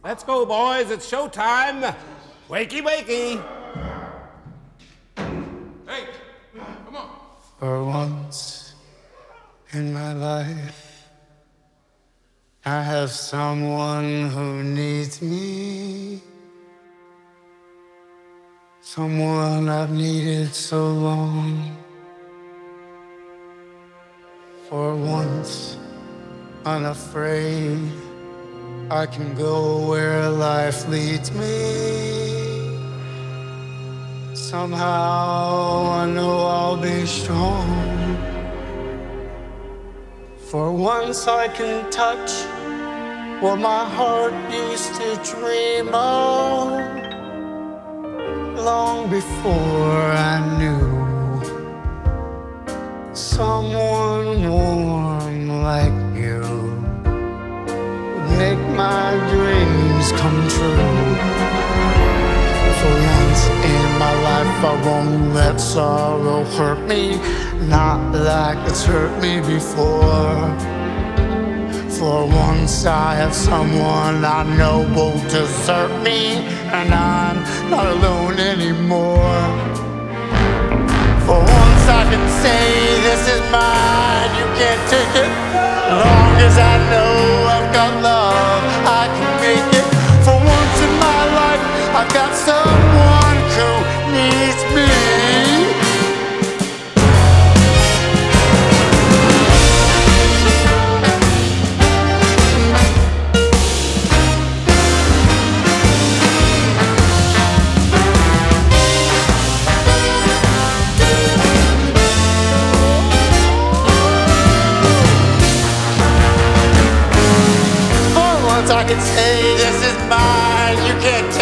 Let's go, boys. It's showtime. Wakey, wakey. Hey, come on. For once in my life, I have someone who needs me. Someone I've needed so long. For once, unafraid, I can go where life leads me. Somehow I know I'll be strong. For once I can touch what my heart used to dream of, long before I knew someone warm like you would make my dreams come true. For once in my life I won't let sorrow hurt me, not like it's hurt me before. For once I have someone I know won't desert me, and I'm not alone anymore. For once I can say this is mine, you can't take it. Long as I know I've got love, I can make it. For once in my life I've got someone who needs me. I can say this is mine, you can't